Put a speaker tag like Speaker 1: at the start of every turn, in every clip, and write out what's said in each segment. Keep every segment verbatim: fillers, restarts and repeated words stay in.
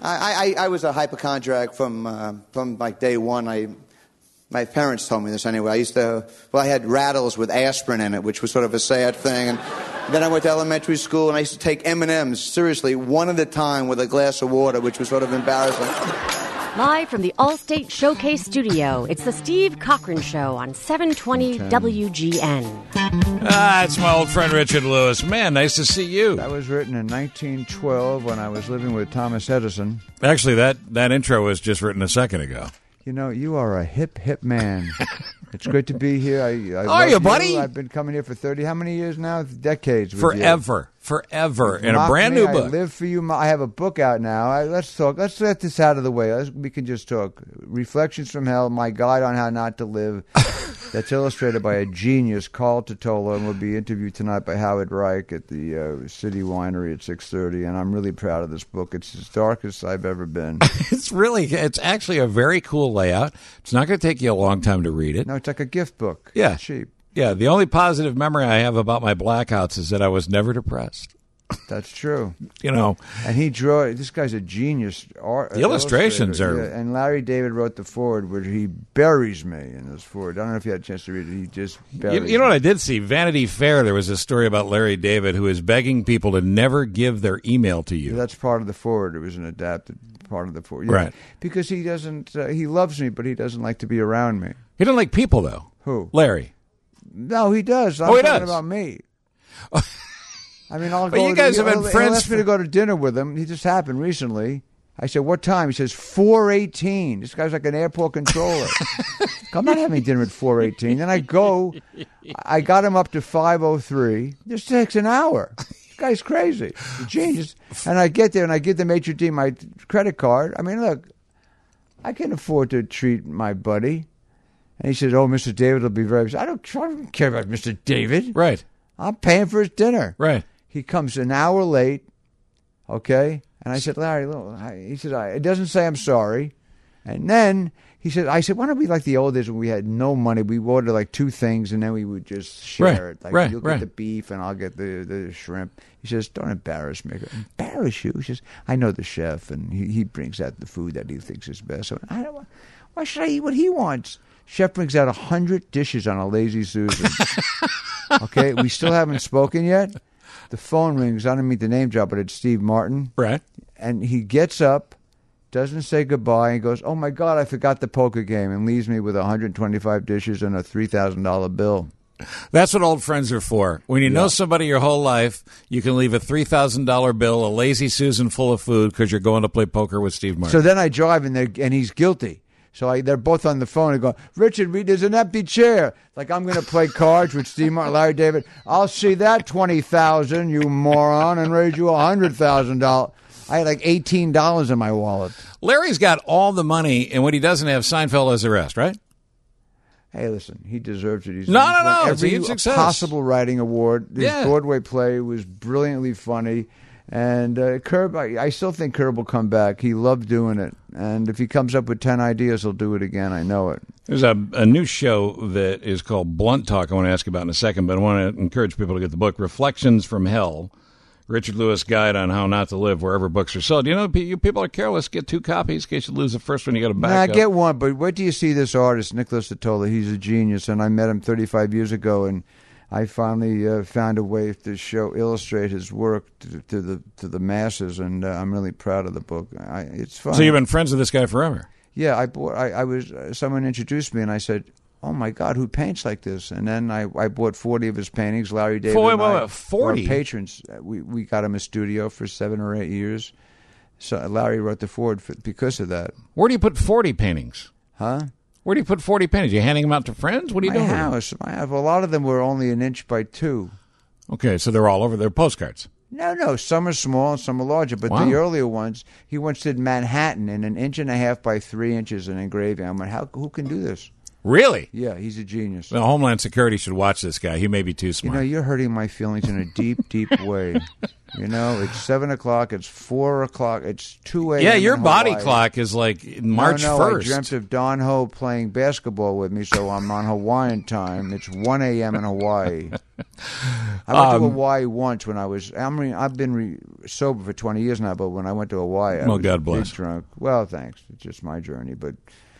Speaker 1: I, I, I was a hypochondriac from uh, from like day one. I my parents told me this anyway. I used to well, I had rattles with aspirin in it, which was sort of a sad thing. And then I went to elementary school, and I used to take M and M's seriously, one at a time, with a glass of water, which was sort of embarrassing.
Speaker 2: Live from the Allstate Showcase Studio, it's the Steve Cochran Show on seven twenty W G N.
Speaker 3: Ah, it's my old friend Richard Lewis. Man, nice to see you.
Speaker 4: That was written in nineteen twelve when I was living with Thomas Edison.
Speaker 3: Actually, that, that intro was just written a second ago.
Speaker 4: You know, you are a hip, hip man. It's great to be here. I, I
Speaker 3: are you, buddy?
Speaker 4: You. I've been coming here for thirty, how many years now? Decades. With
Speaker 3: Forever.
Speaker 4: You.
Speaker 3: Forever. In a brand
Speaker 4: me,
Speaker 3: new book.
Speaker 4: I live for you. I have a book out now. I, let's talk. Let's get this out of the way. Let's, we can just talk. Reflections from Hell, my guide on how not to live. That's illustrated by a genius, Carl Totola, and will be interviewed tonight by Howard Reich at the uh, City Winery at six thirty. And I'm really proud of this book. It's as dark as I've ever been.
Speaker 3: It's really, it's actually a very cool layout. It's not going to take you a long time to read it.
Speaker 4: No, it's like a gift book.
Speaker 3: Yeah.
Speaker 4: It's cheap.
Speaker 3: Yeah, the only positive memory I have about my blackouts is that I was never depressed.
Speaker 4: That's true.
Speaker 3: You know.
Speaker 4: And he drew, this guy's a genius. Art,
Speaker 3: the illustrations are.
Speaker 4: Yeah, and Larry David wrote the foreword where he buries me in this foreword. I don't know if you had a chance to read it. He just buries
Speaker 3: You, you know
Speaker 4: me.
Speaker 3: what I did see? Vanity Fair, there was a story about Larry David who is begging people to never give their email to you.
Speaker 4: Yeah, that's part of the foreword. It was an adapted part of the foreword. Yeah,
Speaker 3: right.
Speaker 4: Because he doesn't, uh, he loves me, but he doesn't like to be around me.
Speaker 3: He doesn't like people, though.
Speaker 4: Who?
Speaker 3: Larry.
Speaker 4: No, he does. I'm
Speaker 3: oh, he
Speaker 4: talking
Speaker 3: does.
Speaker 4: about me. I mean, I'll
Speaker 3: but
Speaker 4: go
Speaker 3: you guys
Speaker 4: to,
Speaker 3: have been
Speaker 4: he
Speaker 3: friends.
Speaker 4: He asked me to go to dinner with him. He just happened recently. I said, what time? He says, four eighteen. This guy's like an airport controller. I'm not having dinner at four eighteen. Then I go. I got him up to five oh three. This takes an hour. This guy's crazy. He changes. And I get there, and I give the maitre d' my credit card. I mean, look, I can afford to treat my buddy. And he says, oh, Mister David will be very upset. I don't, I don't care about Mister David.
Speaker 3: Right.
Speaker 4: I'm paying for his dinner.
Speaker 3: Right.
Speaker 4: He comes an hour late, okay? And I said, Larry, look, he said, I, it doesn't say I'm sorry. And then he said, I said, why don't we like the old days when we had no money? We ordered like two things, and then we would just share
Speaker 3: right.
Speaker 4: it. Like,
Speaker 3: right.
Speaker 4: you'll
Speaker 3: right.
Speaker 4: get the beef, and I'll get the, the shrimp. He says, don't embarrass me. I go, embarrass you? He says, I know the chef, and he, he brings out the food that he thinks is best. So I don't, why should I eat what he wants? Chef brings out a hundred dishes on a Lazy Susan. Okay, we still haven't spoken yet. The phone rings. I don't mean the name drop, but it's Steve Martin.
Speaker 3: Right.
Speaker 4: And he gets up, doesn't say goodbye, and goes, oh, my God, I forgot the poker game, and leaves me with one hundred twenty-five dishes and a three thousand dollars bill.
Speaker 3: That's what old friends are for. When you yeah. know somebody your whole life, you can leave a three thousand dollars bill, a Lazy Susan full of food, because you're going to play poker with Steve Martin.
Speaker 4: So then I drive, and, and he's guilty. So I, they're both on the phone and go, Richard, there's an empty chair. Like I'm going to play cards with Steve Martin, Larry David. I'll see that twenty thousand dollars, you moron, and raise you one hundred thousand dollars. I had like eighteen dollars in my wallet.
Speaker 3: Larry's got all the money, and when he doesn't have, Seinfeld has the rest, right?
Speaker 4: Hey, listen, he deserves it. He's
Speaker 3: no, no, no.
Speaker 4: Every
Speaker 3: it's a huge success.
Speaker 4: Possible writing award. His
Speaker 3: yeah.
Speaker 4: Broadway play was brilliantly funny. And uh, Curb, I, I still think Curb will come back. He loved doing it. And if he comes up with ten ideas, he'll do it again. I know it.
Speaker 3: There's a, a new show that is called Blunt Talk I want to ask you about in a second, but I want to encourage people to get the book, Reflections from Hell, Richard Lewis Guide on How Not to Live Wherever Books Are Sold. You know, you people are careless. Get two copies in case you lose the first one. You got to back
Speaker 4: nah,
Speaker 3: up.
Speaker 4: Get one, but wait till you see this artist, Nicholas Totola. He's a genius, and I met him thirty-five years ago, and I finally uh, found a way to show, illustrate his work to, to the to the masses, and uh, I'm really proud of the book. I, it's fun.
Speaker 3: So you've been friends with this guy forever?
Speaker 4: Yeah, I bought. I, I was. Uh, someone introduced me, and I said, "Oh my God, who paints like this?" And then I, I bought forty of his paintings. Larry David,
Speaker 3: wait,
Speaker 4: and
Speaker 3: wait,
Speaker 4: I,
Speaker 3: wait, forty
Speaker 4: our patrons. We we got him a studio for seven or eight years. So Larry wrote the foreword for, because of that.
Speaker 3: Where do you put forty paintings?
Speaker 4: Huh?
Speaker 3: Where do you put forty paintings? Are you handing them out to friends? What are you
Speaker 4: my
Speaker 3: doing?
Speaker 4: House, my house. A lot of them were only an inch by two.
Speaker 3: Okay, so they're all over. They're postcards.
Speaker 4: No, no. Some are small and some are larger. But
Speaker 3: wow.
Speaker 4: the earlier ones, he once did Manhattan in an inch and a half by three inches in engraving. I'm like, how? Who can do this?
Speaker 3: Really?
Speaker 4: Yeah, he's a genius.
Speaker 3: Well, Homeland Security should watch this guy. He may be too smart.
Speaker 4: You know, you're hurting my feelings in a deep, deep way. You know, it's seven o'clock. It's four o'clock. It's two a.m.
Speaker 3: Yeah, your
Speaker 4: in
Speaker 3: body
Speaker 4: Hawaii.
Speaker 3: clock is like March
Speaker 4: no, no,
Speaker 3: first.
Speaker 4: I dreamt of Don Ho playing basketball with me, so I'm on Hawaiian time. It's one a.m. in Hawaii. I went
Speaker 3: Um,
Speaker 4: to Hawaii once when I was. I mean, I've been re- sober for twenty years now, but when I went to Hawaii, I
Speaker 3: Well,
Speaker 4: was
Speaker 3: God
Speaker 4: big
Speaker 3: bless.
Speaker 4: drunk. Well, thanks. It's just my journey, but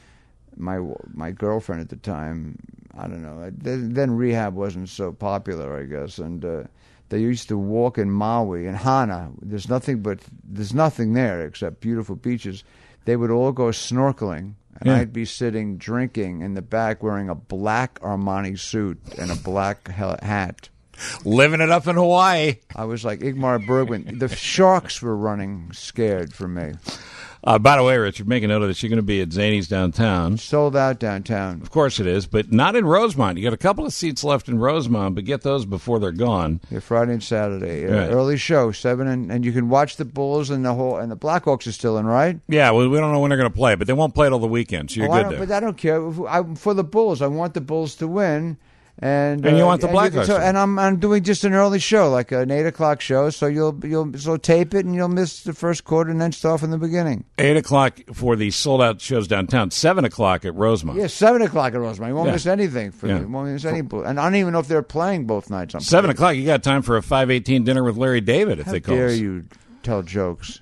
Speaker 4: my my girlfriend at the time, I don't know. Then, then rehab wasn't so popular, I guess, and uh, they used to walk in Maui and Hana. There's nothing but there's nothing there except beautiful beaches. They would all go snorkeling, and
Speaker 3: Yeah.
Speaker 4: I'd be sitting drinking in the back, wearing a black Armani suit and a black he- hat.
Speaker 3: Living it up in Hawaii.
Speaker 4: I was like Igmar Bergman. The sharks were running scared from me.
Speaker 3: Uh, by the way, Richard, make a note of this. You're going to be at Zany's downtown.
Speaker 4: Sold out downtown.
Speaker 3: Of course it is, but not in Rosemont. You got a couple of seats left in Rosemont, but get those before they're gone.
Speaker 4: Yeah, Friday and Saturday. Uh,
Speaker 3: Right.
Speaker 4: Early show, seven, and, and you can watch the Bulls and the whole and the Blackhawks are still in, right?
Speaker 3: Yeah, well, we don't know when they're going to play, but they won't play till the weekend, so you're
Speaker 4: Oh, I
Speaker 3: good
Speaker 4: don't,
Speaker 3: there.
Speaker 4: but I don't care. If- I, for the Bulls, I want the Bulls to win. And,
Speaker 3: And you
Speaker 4: uh,
Speaker 3: want the
Speaker 4: and you can-
Speaker 3: Blackhawks
Speaker 4: so,
Speaker 3: to win.
Speaker 4: and I'm I'm doing just an early show, like an eight o'clock show. So you'll you'll so tape it and you'll miss the first quarter and then start from the beginning.
Speaker 3: Eight o'clock for the sold-out shows downtown. Seven o'clock at Rosemont.
Speaker 4: Yeah, seven o'clock at Rosemont. You won't
Speaker 3: Yeah.
Speaker 4: miss anything for
Speaker 3: Yeah.
Speaker 4: you won't miss any. Bull- And I don't even know if they're playing both nights. I'm
Speaker 3: Seven o'clock. You got time for a five eighteen dinner with Larry David if
Speaker 4: How
Speaker 3: they call.
Speaker 4: dare
Speaker 3: us.
Speaker 4: you tell jokes?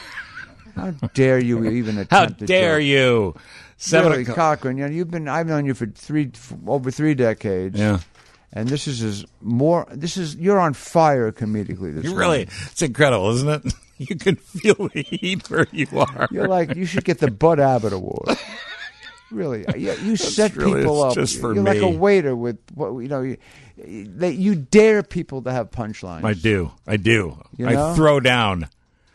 Speaker 4: How dare you even attempt
Speaker 3: How
Speaker 4: to
Speaker 3: dare
Speaker 4: joke?
Speaker 3: you? Seven
Speaker 4: Really,
Speaker 3: o'clock.
Speaker 4: Cochran, you know, you've been I've known you for three for over three decades.
Speaker 3: Yeah.
Speaker 4: And this is as more. This is you're on fire comedically. This
Speaker 3: You really,
Speaker 4: morning.
Speaker 3: it's incredible, isn't it? You can feel the heat where you are.
Speaker 4: You're like you should get the Bud Abbott Award. Really, you, you set
Speaker 3: really-
Speaker 4: people
Speaker 3: it's
Speaker 4: up.
Speaker 3: just for
Speaker 4: you're like a
Speaker 3: me.
Speaker 4: waiter with what you know. You, they, you dare people to have punchlines.
Speaker 3: I do. I do.
Speaker 4: You
Speaker 3: I
Speaker 4: know?
Speaker 3: throw down.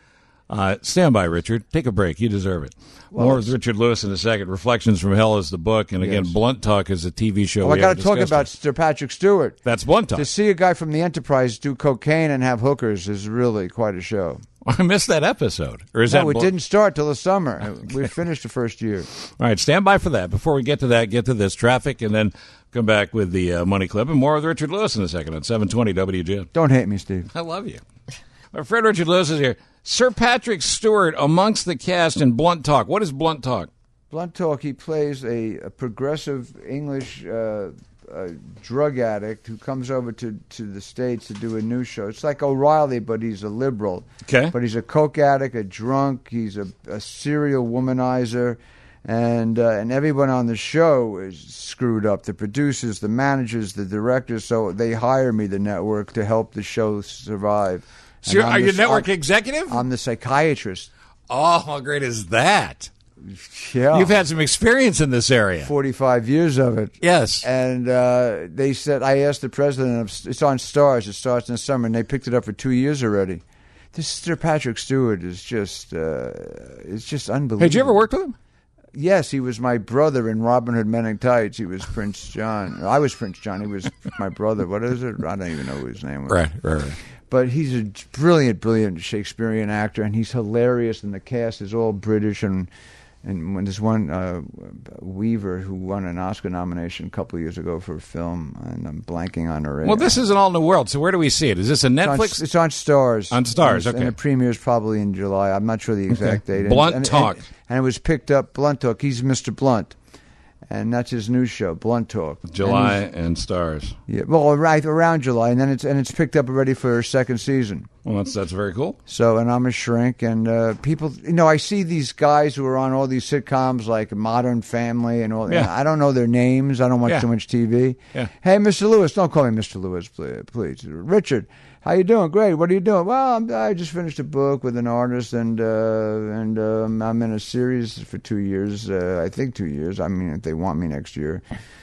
Speaker 3: Uh, stand by, Richard. Take a break. You deserve it.
Speaker 4: Well,
Speaker 3: More with Richard Lewis in a second. Reflections from Hell is the book. And again,
Speaker 4: Yes.
Speaker 3: Blunt Talk is a T V show.
Speaker 4: Oh, I
Speaker 3: we
Speaker 4: got
Speaker 3: haven't
Speaker 4: to talk
Speaker 3: discussed
Speaker 4: about
Speaker 3: yet.
Speaker 4: Sir Patrick Stewart.
Speaker 3: That's Blunt Talk.
Speaker 4: To see a guy from the Enterprise do cocaine and have hookers is really quite a show.
Speaker 3: I missed that episode. Or is
Speaker 4: No,
Speaker 3: that
Speaker 4: it
Speaker 3: Blunt-
Speaker 4: didn't start till the summer. We finished the first year.
Speaker 3: All right, stand by for that. Before we get to that, get to this traffic, and then come back with the uh, money clip and more with Richard Lewis in a second on seven twenty W G N.
Speaker 4: Don't hate me, Steve.
Speaker 3: I love you. My friend Richard Lewis is here. Sir Patrick Stewart amongst the cast in Blunt Talk. What is Blunt Talk?
Speaker 4: Blunt Talk, he plays a, a progressive English uh, uh, drug addict who comes over to, to the States to do a news show. It's like O'Reilly, but he's a liberal.
Speaker 3: Okay.
Speaker 4: But he's a coke addict, a drunk, he's a, a serial womanizer, and uh, and everyone on the show is screwed up. The producers, the managers, the directors, so they hire me, the network, to help the show survive.
Speaker 3: So
Speaker 4: And
Speaker 3: you're,
Speaker 4: I'm
Speaker 3: are you a
Speaker 4: the-
Speaker 3: network
Speaker 4: I'm-
Speaker 3: executive?
Speaker 4: I'm the psychiatrist.
Speaker 3: oh, how great is that?
Speaker 4: Yeah.
Speaker 3: You've had some experience in this area.
Speaker 4: forty-five years of it.
Speaker 3: Yes.
Speaker 4: And uh, they said, I asked the president, of, it's on Stars, it starts in the summer, and they picked it up for two years already. This Sir Patrick Stewart is just, uh, it's just unbelievable.
Speaker 3: Hey, did you ever work with him?
Speaker 4: Yes, he was my brother in Robin Hood Men in Tights. He was Prince John. I was Prince John. He was my brother. What is it? I don't even know what his name was.
Speaker 3: Right, right, right.
Speaker 4: But he's a brilliant, brilliant Shakespearean actor, and he's hilarious, and the cast is all British. And and when there's one uh, Weaver who won an Oscar nomination a couple of years ago for a film, and I'm blanking on her.
Speaker 3: Well, this is an all-new world, so where do we see it? Is this a
Speaker 4: It's on,
Speaker 3: Netflix?
Speaker 4: it's on Stars.
Speaker 3: On Stars,
Speaker 4: and,
Speaker 3: okay.
Speaker 4: And the premiere's probably in July. I'm not sure the exact date. And-
Speaker 3: Blunt
Speaker 4: and,
Speaker 3: Talk.
Speaker 4: And, and it was picked up, Blunt Talk. He's Mister Blunt. And that's his news show, Blunt Talk.
Speaker 3: July
Speaker 4: And
Speaker 3: and Stars.
Speaker 4: he's- yeah, well, right around July, and then it's and it's picked up already for a second season.
Speaker 3: Well, that's that's very cool.
Speaker 4: So, and I'm a shrink, and uh, people, you know, I see these guys who are on all these sitcoms like Modern Family and all.
Speaker 3: Yeah.
Speaker 4: I don't know their names. I don't watch
Speaker 3: Yeah.
Speaker 4: too much T V.
Speaker 3: Yeah.
Speaker 4: Hey, Mister Lewis, don't call me Mister Lewis, please. please. Richard, how you doing? Great. What are you doing? Well, I'm, I just finished a book with an artist, and uh, and um, I'm in a series for two years. Uh, I think two years. I mean, if they want me next year.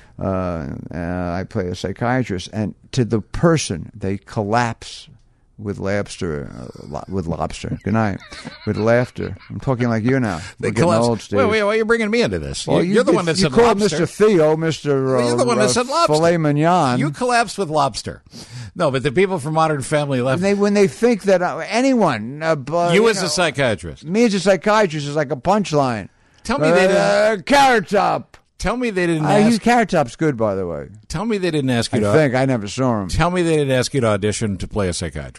Speaker 4: Uh, uh, I play a psychiatrist, and to the person, they collapse with lobster, uh, lo- with lobster. Good night, with laughter. I'm talking like you now.
Speaker 3: They
Speaker 4: We're getting
Speaker 3: collapse-
Speaker 4: old, Steve.
Speaker 3: Wait, wait, why are you bringing me into this?
Speaker 4: Well,
Speaker 3: you, you're the one that
Speaker 4: you
Speaker 3: said
Speaker 4: called
Speaker 3: lobster.
Speaker 4: Mister Theo, Mister Uh,
Speaker 3: Well, you're the one that
Speaker 4: uh,
Speaker 3: said lobster.
Speaker 4: Filet mignon.
Speaker 3: You collapsed with lobster. No, but the people from Modern Family left.
Speaker 4: when they when they think that uh, anyone, uh, but,
Speaker 3: you as
Speaker 4: know,
Speaker 3: a psychiatrist.
Speaker 4: me as a psychiatrist is like a punchline.
Speaker 3: Tell me they didn't.
Speaker 4: Uh, Carrot Top.
Speaker 3: Tell me they didn't
Speaker 4: Uh, he's
Speaker 3: ask.
Speaker 4: Carrot Top's good, by the way.
Speaker 3: Tell me they didn't ask
Speaker 4: I
Speaker 3: you to.
Speaker 4: think I never saw him.
Speaker 3: Tell me they didn't ask you to audition to play a psychiatrist.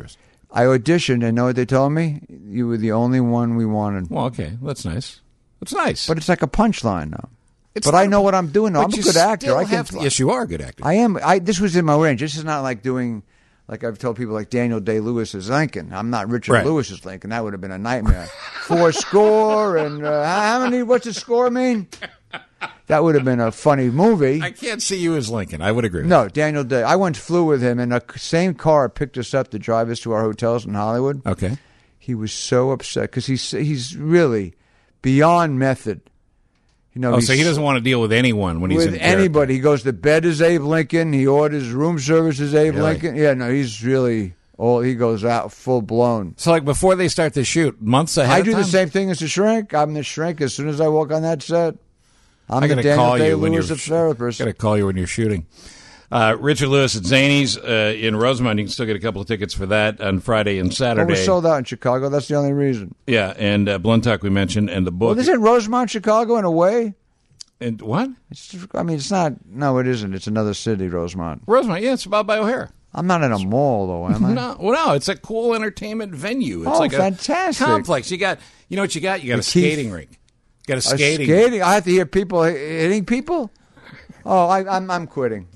Speaker 4: I auditioned, and know what they told me? You were the only one we wanted.
Speaker 3: Well, okay, that's nice. That's nice.
Speaker 4: But it's like a punchline now.
Speaker 3: It's
Speaker 4: but
Speaker 3: not
Speaker 4: I
Speaker 3: a-
Speaker 4: know what I'm doing. Now.
Speaker 3: but
Speaker 4: I'm a
Speaker 3: you
Speaker 4: good actor.
Speaker 3: still
Speaker 4: I can.
Speaker 3: have to- yes, you are a good actor.
Speaker 4: I am. I this was in my range. This is not like doing, like I've told people, like Daniel Day-Lewis's Lincoln. I'm not Richard
Speaker 3: Right.
Speaker 4: Lewis's Lincoln. That would have been a nightmare. Four score and uh, how many? What's a score mean? That would have been a funny movie.
Speaker 3: I can't see you as Lincoln. I would agree with
Speaker 4: No, Daniel Day. I once flew with him in the same car. Picked us up to drive us to our hotels in Hollywood.
Speaker 3: you. Okay.
Speaker 4: He was so upset because he's he's really beyond method. You know,
Speaker 3: Oh,
Speaker 4: he's
Speaker 3: so he doesn't want to deal with anyone when he's
Speaker 4: with
Speaker 3: in character.
Speaker 4: anybody. He goes to bed as Abe Lincoln. He orders room service as Abe
Speaker 3: Really?
Speaker 4: Lincoln. Yeah, no, he's really all. He goes out full blown.
Speaker 3: So, like, before they start to shoot, months ahead
Speaker 4: I
Speaker 3: of
Speaker 4: do
Speaker 3: time?
Speaker 4: the same thing as the Shrink. I'm the Shrink as soon as I walk on that set. I'm
Speaker 3: I
Speaker 4: the
Speaker 3: gotta
Speaker 4: Daniel
Speaker 3: call you when you're
Speaker 4: Day-Lewis of therapist.
Speaker 3: Got to call you when you're shooting. Uh, Richard Lewis at Zanies uh, in Rosemont. You can still get a couple of tickets for that on Friday and
Speaker 4: Oh,
Speaker 3: Saturday.
Speaker 4: we're sold out in Chicago. That's the only reason.
Speaker 3: Yeah, and uh, Blunt Talk we mentioned, and the book.
Speaker 4: Well, isn't Rosemont Chicago in a way?
Speaker 3: and what?
Speaker 4: It's, I mean, it's not. No, it isn't. It's another city, Rosemont.
Speaker 3: Rosemont. Yeah, it's about by O'Hare.
Speaker 4: I'm not in a mall, though, am I?
Speaker 3: No, well, no, it's a cool entertainment venue. It's
Speaker 4: Oh,
Speaker 3: like a
Speaker 4: fantastic.
Speaker 3: complex. You got, you know what you got? You got a
Speaker 4: The Keith-
Speaker 3: skating rink. You got a
Speaker 4: A
Speaker 3: skating.
Speaker 4: skating. I have to hear people hi- hitting people. Oh, I, I'm I'm quitting.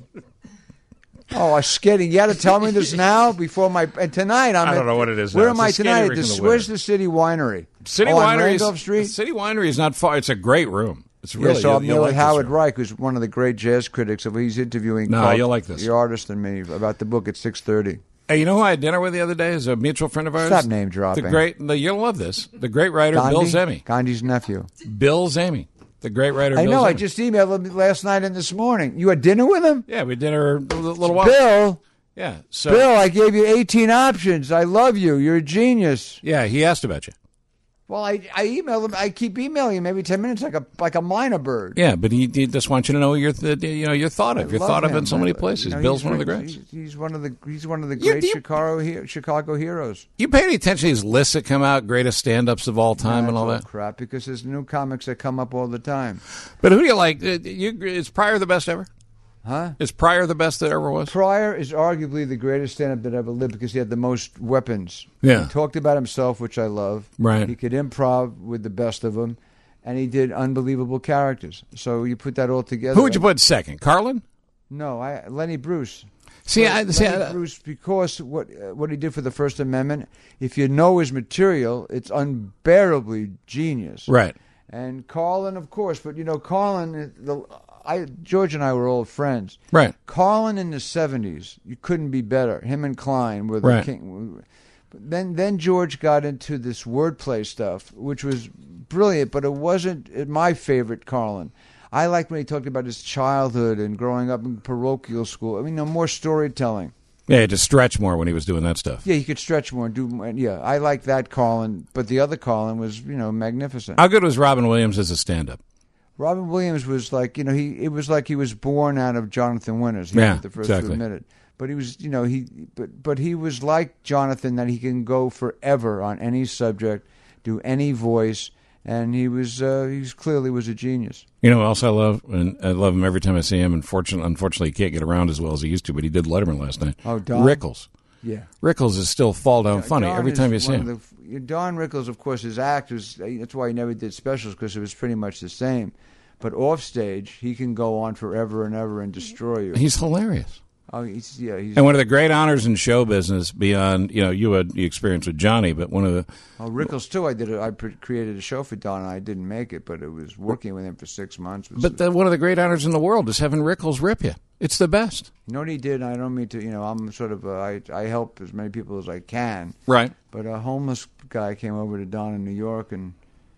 Speaker 4: Oh, a skating. You got to tell me this now before my and tonight. I'm
Speaker 3: I don't
Speaker 4: at-
Speaker 3: know what it is
Speaker 4: Where
Speaker 3: now.
Speaker 4: am
Speaker 3: It's a
Speaker 4: I
Speaker 3: skating
Speaker 4: tonight?
Speaker 3: rink
Speaker 4: This,
Speaker 3: in the
Speaker 4: where's
Speaker 3: winter.
Speaker 4: the City Winery?
Speaker 3: City
Speaker 4: oh, on
Speaker 3: Winery
Speaker 4: Randolph
Speaker 3: is
Speaker 4: Street.
Speaker 3: City Winery is not far. It's a great room. It's
Speaker 4: Yeah,
Speaker 3: really.
Speaker 4: so
Speaker 3: you'll,
Speaker 4: I'm
Speaker 3: you'll
Speaker 4: there
Speaker 3: like
Speaker 4: with
Speaker 3: this
Speaker 4: Howard
Speaker 3: room.
Speaker 4: Reich, who's one of the great jazz critics. Of he's interviewing.
Speaker 3: No,
Speaker 4: Carl-
Speaker 3: you'll like this.
Speaker 4: The artist and me about the book at six thirty.
Speaker 3: Hey, you know who I had dinner with the other day? Is a mutual friend of ours.
Speaker 4: Stop name dropping.
Speaker 3: The great. The, you'll love this. The great writer
Speaker 4: Gandhi?
Speaker 3: Bill Zemi.
Speaker 4: Gandhi's nephew.
Speaker 3: Bill Zemi. The great writer.
Speaker 4: I
Speaker 3: Bill
Speaker 4: know.
Speaker 3: Zemi.
Speaker 4: I just emailed him last night and this morning. You had dinner with him,
Speaker 3: Yeah, we did dinner a little while.
Speaker 4: Bill.
Speaker 3: Yeah. So.
Speaker 4: Bill, I gave you eighteen options. I love you. You're a genius.
Speaker 3: Yeah, he asked about you.
Speaker 4: Well, I, I email him. I keep emailing him every ten minutes, like a like a minor bird.
Speaker 3: Yeah, but he, he just wants you to know you're th- you know you're thought of.
Speaker 4: I
Speaker 3: You're
Speaker 4: love
Speaker 3: thought of
Speaker 4: him.
Speaker 3: in so many
Speaker 4: I-
Speaker 3: places.
Speaker 4: you know,
Speaker 3: Bill's
Speaker 4: he's
Speaker 3: one of the
Speaker 4: re-
Speaker 3: greats.
Speaker 4: He's, he's one of the he's one of the
Speaker 3: You-
Speaker 4: great
Speaker 3: you-
Speaker 4: Chicago he- Chicago heroes.
Speaker 3: You pay any attention to these lists that come out, greatest stand-ups of all time, and all
Speaker 4: That's
Speaker 3: that.
Speaker 4: crap because there's new comics that come up all the time.
Speaker 3: But who do you like? Uh, You, is Pryor the best ever?
Speaker 4: Huh?
Speaker 3: Is Pryor the best that ever was?
Speaker 4: Pryor is arguably the greatest stand-up that ever lived because he had the most weapons.
Speaker 3: Yeah.
Speaker 4: He talked about himself, which I love.
Speaker 3: Right.
Speaker 4: He could improv with the best of them, and he did unbelievable characters. So you put that all together.
Speaker 3: Who would you put second? Carlin?
Speaker 4: No, I Lenny Bruce.
Speaker 3: See, I,
Speaker 4: Lenny
Speaker 3: see, I,
Speaker 4: Bruce, because what uh, what he did for the First Amendment, if you know his material, it's unbearably genius.
Speaker 3: right.
Speaker 4: And Carlin, of course, but you know, Carlin, the, I George and I were old friends.
Speaker 3: Right.
Speaker 4: Carlin in the seventies, you couldn't be better. Him and Klein were the
Speaker 3: Right.
Speaker 4: king. But then, then George got into this wordplay stuff, which was brilliant, but it wasn't my favorite Carlin. I liked when he talked about his childhood and growing up in parochial school. I mean, no more storytelling.
Speaker 3: Yeah, he had to stretch more when he was doing that stuff.
Speaker 4: Yeah, he could stretch more and do more. Yeah, I like that Carlin, but the other Carlin was, you know, magnificent.
Speaker 3: How good was Robin Williams as a stand-up?
Speaker 4: Robin Williams was like, you know, he it was like he was born out of Jonathan Winters. He
Speaker 3: Yeah,
Speaker 4: was the first
Speaker 3: exactly.
Speaker 4: to admit it. But he was, you know, he but but he was like Jonathan, that he can go forever on any subject, do any voice, and he was uh, he was, clearly was a genius.
Speaker 3: You know who else I love? And I love him every time I see him. Unfortunately, unfortunately, he can't get around as well as he used to, but he did Letterman last night.
Speaker 4: Oh, Don?
Speaker 3: Rickles.
Speaker 4: Yeah,
Speaker 3: Rickles is still fall down funny
Speaker 4: Don
Speaker 3: every
Speaker 4: is
Speaker 3: time you see
Speaker 4: one
Speaker 3: him.
Speaker 4: of the- Don Rickles, of course, his act was that's why he never did specials because it was pretty much the same. But off stage, he can go on forever and ever and destroy you.
Speaker 3: He's hilarious.
Speaker 4: Oh, he's yeah, he's
Speaker 3: And one of the great honors in show business beyond, you know, you had the experience with Johnny, but one of the,
Speaker 4: Oh, Rickles too. I did. A, I pre- created a show for Don, and I didn't make it, but it was working with him for six months. Was,
Speaker 3: but the, one of the great honors in the world is having Rickles rip you. It's the best.
Speaker 4: you know what he did? I don't mean to. You know, I'm sort of. A, I I help as many people as I can.
Speaker 3: Right.
Speaker 4: But a homeless guy came over to Don in New York, and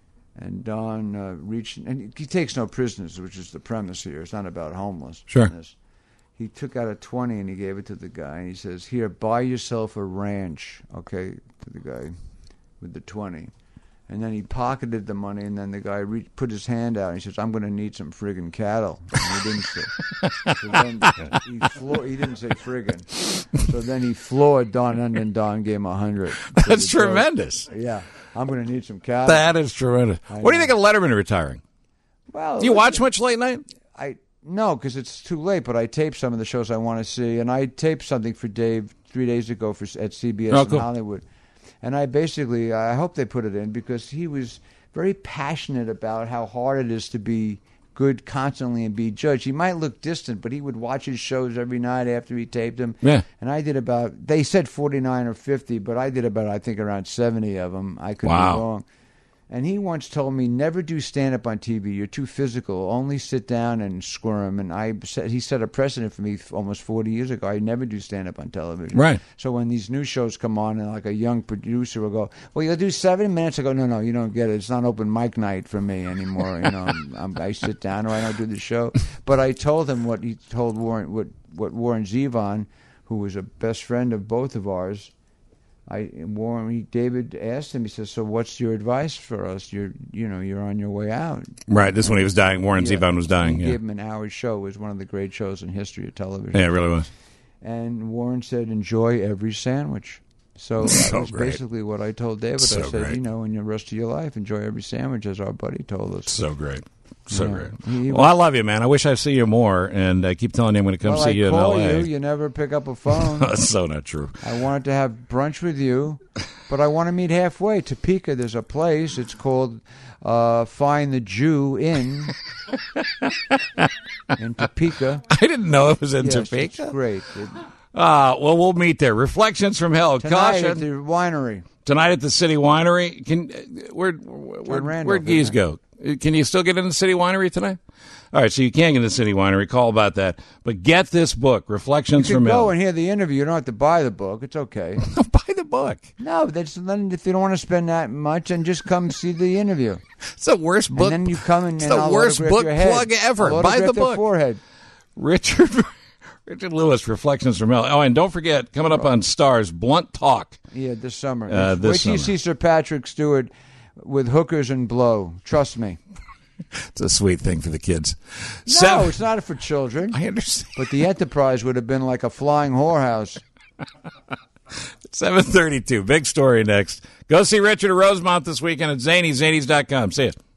Speaker 4: and Don uh, reached, and he takes no prisoners, which is the premise here. It's not about homeless.
Speaker 3: Sure.
Speaker 4: He took out a twenty and he gave it to the guy, and he says, "Here, buy yourself a ranch." Okay, to the guy with the twenty. And then he pocketed the money, and then the guy re- put his hand out, and he says, "I'm going to need some friggin' cattle." And he didn't say. So then he, floor, he didn't say friggin'. So then he floored Don, and then Don gave him a hundred.
Speaker 3: That's tremendous.
Speaker 4: Yeah, I'm going to need some cattle.
Speaker 3: That is tremendous.
Speaker 4: I
Speaker 3: What do you
Speaker 4: know.
Speaker 3: think of Letterman retiring?
Speaker 4: Well,
Speaker 3: Do you watch much late night?
Speaker 4: I no, because it's too late. But I tape some of the shows I want to see, and I taped something for Dave three days ago for at C B S
Speaker 3: Oh, cool.
Speaker 4: in Hollywood. And I basically, I hope they put it in because he was very passionate about how hard it is to be good constantly and be judged. He might look distant, but he would watch his shows every night after he taped them.
Speaker 3: Yeah.
Speaker 4: And I did about, they said forty-nine or fifty, but I did about, I think, around seventy of them. I could
Speaker 3: Wow.
Speaker 4: be wrong. And he once told me, never do stand-up on T V. You're too physical. Only sit down and squirm. And I said, he set a precedent for me almost forty years ago. I never do stand-up on television.
Speaker 3: Right.
Speaker 4: So when these new shows come on and like a young producer will go, well, you'll do seven minutes. I go, no, no, you don't get it. It's not open mic night for me anymore. You know, I'm, I sit down or I don't do the show. But I told him what he told Warren, what, what Warren Zevon, who was a best friend of both of ours, I Warren he, David asked him. He says, "So what's your advice for us? You're you know you're on your way out."
Speaker 3: Right. This one he was dying. Warren
Speaker 4: Yeah.
Speaker 3: Zevon was dying.
Speaker 4: He
Speaker 3: Yeah.
Speaker 4: gave him an hour show. It was one of the great shows in history of television.
Speaker 3: Yeah, it really was.
Speaker 4: And Warren said, "Enjoy every sandwich." So,
Speaker 3: So
Speaker 4: that was
Speaker 3: great.
Speaker 4: basically what I told David.
Speaker 3: So
Speaker 4: I said,
Speaker 3: great.
Speaker 4: "You know, in the rest of your life, enjoy every sandwich," as our buddy told us.
Speaker 3: So great. So
Speaker 4: Yeah.
Speaker 3: great.
Speaker 4: He-
Speaker 3: Well, I love you, man. I wish I see you more, and I keep telling you I'm going to come
Speaker 4: well,
Speaker 3: see
Speaker 4: I
Speaker 3: you in
Speaker 4: call
Speaker 3: L A.
Speaker 4: you, you never pick up a phone.
Speaker 3: That's so not true.
Speaker 4: I wanted to have brunch with you, but I want to meet halfway. Topeka, there's a place. It's called uh, Find the Jew Inn in Topeka.
Speaker 3: I didn't know it was in
Speaker 4: Yes,
Speaker 3: Topeka.
Speaker 4: it's great. It,
Speaker 3: Ah, well, we'll meet there. Reflections from Hell.
Speaker 4: tonight at
Speaker 3: Caution.
Speaker 4: the winery.
Speaker 3: Tonight at the City Winery. Can uh, where where
Speaker 4: Randolph,
Speaker 3: where'd Geese
Speaker 4: isn't
Speaker 3: go? Can you still get in the City Winery tonight? All right, so you can get in the City Winery. Call about that. But get this book, Reflections
Speaker 4: You
Speaker 3: from
Speaker 4: can
Speaker 3: Hell.
Speaker 4: go and hear the interview. You don't have to buy the book. It's okay.
Speaker 3: Buy the book.
Speaker 4: No, that's then if you don't want to spend that much, and just come see the interview.
Speaker 3: It's the worst book.
Speaker 4: And then you come and,
Speaker 3: it's
Speaker 4: and
Speaker 3: the
Speaker 4: I'll
Speaker 3: worst
Speaker 4: autograph
Speaker 3: book
Speaker 4: your head.
Speaker 3: plug ever.
Speaker 4: I'll
Speaker 3: Buy the
Speaker 4: autograph their
Speaker 3: book.
Speaker 4: forehead.
Speaker 3: Richard Richard Lewis, Reflections from Hell. Oh, and don't forget, coming up on Stars, Blunt Talk.
Speaker 4: Yeah, this summer.
Speaker 3: Uh, this
Speaker 4: Wait till you
Speaker 3: summer.
Speaker 4: see Sir Patrick Stewart with hookers and blow. Trust me.
Speaker 3: It's a sweet thing for the kids.
Speaker 4: No,
Speaker 3: Seven-
Speaker 4: it's not for children.
Speaker 3: I understand.
Speaker 4: But the Enterprise would have been like a flying whorehouse.
Speaker 3: seven thirty-two. Big story next. Go see Richard at Rosemont this weekend at Zanies, zanies dot com. See you.